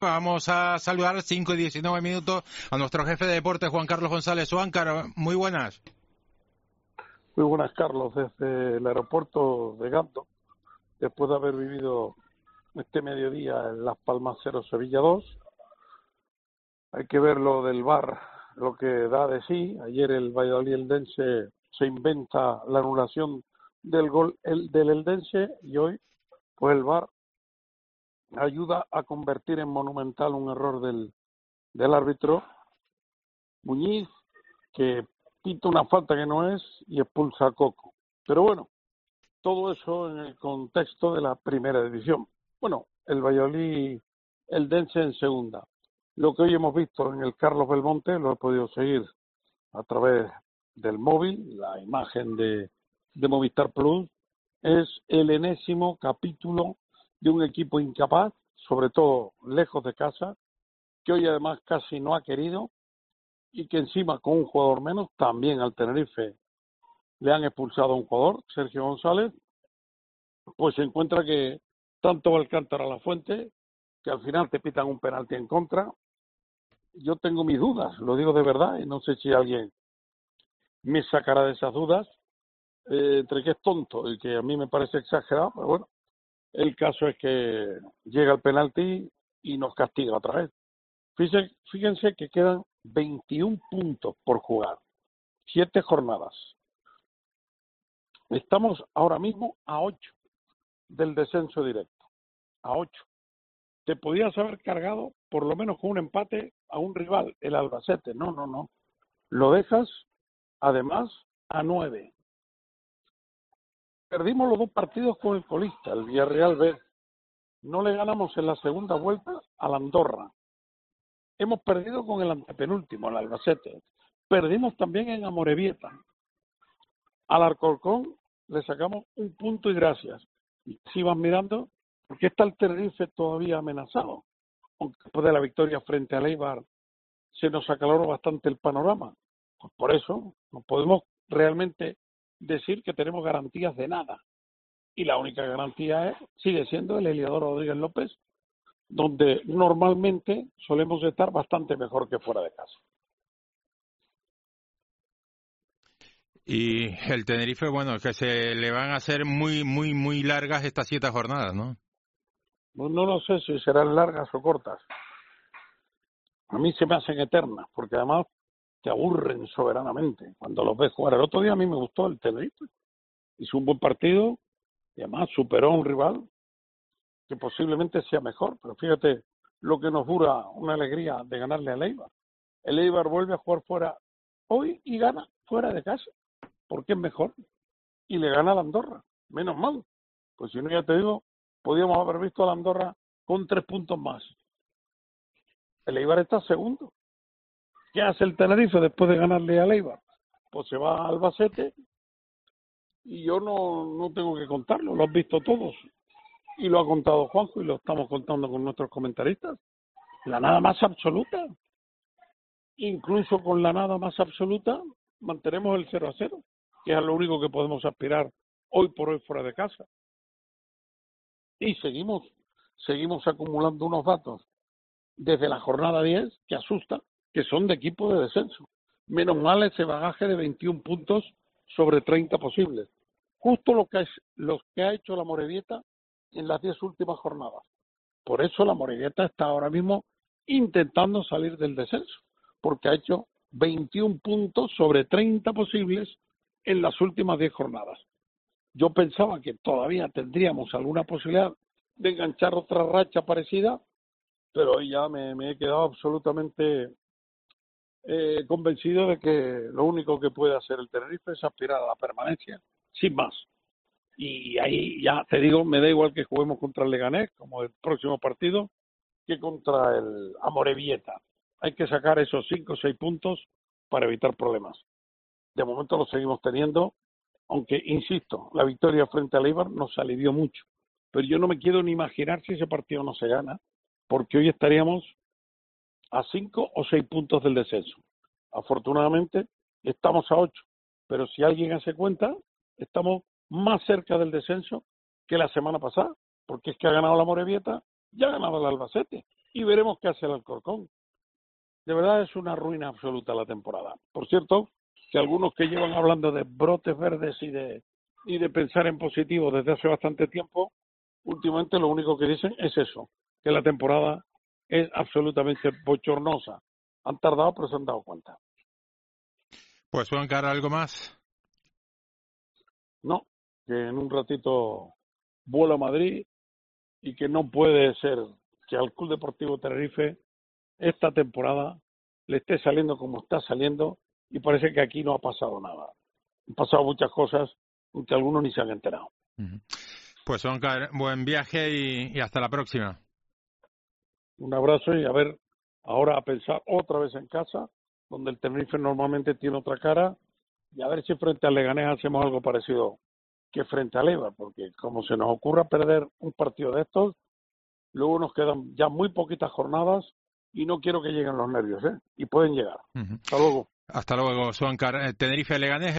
Vamos a saludar 5:19 a nuestro jefe de deportes, Juan Carlos González. Juan Carlos, muy buenas. Muy buenas, Carlos, desde el aeropuerto de Gando, después de haber vivido este mediodía en Las Palmas 0, Sevilla 2. Hay que ver lo del VAR, lo que da de sí. Ayer el Valladolid Eldense se inventa la anulación del gol del Eldense y hoy pues el VAR ayuda a convertir en monumental un error del árbitro Muñiz, que pita una falta que no es y expulsa a Coco. Pero bueno, todo eso en el contexto de la primera división. Bueno, el Valladolid Eldense en segunda. Lo que hoy hemos visto en el Carlos Belmonte lo he podido seguir a través del móvil, la imagen de Movistar Plus, es el enésimo capítulo de un equipo incapaz, sobre todo lejos de casa, que hoy además casi no ha querido y que encima con un jugador menos, también al Tenerife le han expulsado a un jugador, Sergio González, pues se encuentra que tanto va el cántaro a la fuente, que al final te pitan un penalti en contra. Yo tengo mis dudas, lo digo de verdad, y no sé si alguien me sacará de esas dudas, entre que es tonto y que a mí me parece exagerado, pero bueno, el caso es que llega el penalti y nos castiga otra vez. Fíjense que quedan 21 puntos por jugar, 7 jornadas. Estamos ahora mismo a 8 del descenso directo, a 8. Te podías haber cargado por lo menos con un empate a un rival, el Albacete. No. Lo dejas, además, a 9. Perdimos los 2 partidos con el colista, el Villarreal B. No le ganamos en la segunda vuelta al Andorra. Hemos perdido con el antepenúltimo, el Albacete. Perdimos también en Amorebieta. Al Alcorcón le sacamos 1 punto y gracias. Y si vas mirando, ¿por qué está el Tenerife todavía amenazado? Aunque después de la victoria frente al Eibar se nos aclaró bastante el panorama. Pues por eso no podemos realmente decir que tenemos garantías de nada. Y la única garantía sigue siendo el Heliodoro Rodríguez López, donde normalmente solemos estar bastante mejor que fuera de casa. Y el Tenerife, bueno, que se le van a hacer muy largas estas 7 jornadas, ¿no? Pues no lo sé si serán largas o cortas. A mí se me hacen eternas, porque además te aburren soberanamente cuando los ves jugar. El otro día a mí me gustó el Tenerife. Hizo un buen partido y además superó a un rival que posiblemente sea mejor. Pero fíjate lo que nos dura una alegría de ganarle al Eibar. El Eibar vuelve a jugar fuera hoy y gana fuera de casa, porque es mejor. Y le gana a la Andorra. Menos mal. Pues si no, ya te digo, podíamos haber visto a la Andorra con 3 puntos más. El Eibar está segundo. ¿Qué hace el Tenerife después de ganarle al Eibar? Pues se va al Albacete y yo no tengo que contarlo, lo han visto todos. Y lo ha contado Juanjo y lo estamos contando con nuestros comentaristas. La nada más absoluta. Incluso con la nada más absoluta mantenemos el 0-0, que es lo único que podemos aspirar hoy por hoy fuera de casa. Y seguimos acumulando unos datos desde la jornada 10 que asusta, que son de equipo de descenso. Menos mal ese bagaje de 21 puntos sobre 30 posibles. Justo lo que ha hecho la Amorebieta en las 10 últimas jornadas. Por eso la Amorebieta está ahora mismo intentando salir del descenso, porque ha hecho 21 puntos sobre 30 posibles en las últimas 10 jornadas. Yo pensaba que todavía tendríamos alguna posibilidad de enganchar otra racha parecida, pero hoy ya me he quedado absolutamente convencido de que lo único que puede hacer el Tenerife es aspirar a la permanencia, sin más. Y ahí ya te digo, me da igual que juguemos contra el Leganés, como el próximo partido, que contra el Amorebieta. Hay que sacar esos 5 o 6 puntos para evitar problemas. De momento los seguimos teniendo, aunque, insisto, la victoria frente al Eibar nos alivió mucho. Pero yo no me quiero ni imaginar si ese partido no se gana, porque hoy estaríamos a 5 o 6 puntos del descenso. Afortunadamente, estamos a 8. Pero si alguien hace cuenta, estamos más cerca del descenso que la semana pasada, porque es que ha ganado la Amorebieta y ha ganado el Albacete. y veremos qué hace el Alcorcón. De verdad es una ruina absoluta la temporada. Por cierto, que algunos que llevan hablando de brotes verdes y de pensar en positivo desde hace bastante tiempo, últimamente lo único que dicen es eso, que la temporada es absolutamente bochornosa. Han tardado, pero se han dado cuenta. Pues Juan Carlos, ¿algo más? No, que en un ratito vuelo a Madrid y que no puede ser que al Club Deportivo Tenerife esta temporada le esté saliendo como está saliendo y parece que aquí no ha pasado nada. Han pasado muchas cosas aunque algunos ni se han enterado. Pues Juan Carlos, buen viaje y hasta la próxima. Un abrazo y a ver, ahora a pensar otra vez en casa, donde el Tenerife normalmente tiene otra cara, y a ver si frente al Leganés hacemos algo parecido que frente al EVA, porque como se nos ocurra perder un partido de estos, luego nos quedan ya muy poquitas jornadas y no quiero que lleguen los nervios, ¿eh? Y pueden llegar. Hasta luego. Hasta luego, Juan Carlos. Tenerife Leganés.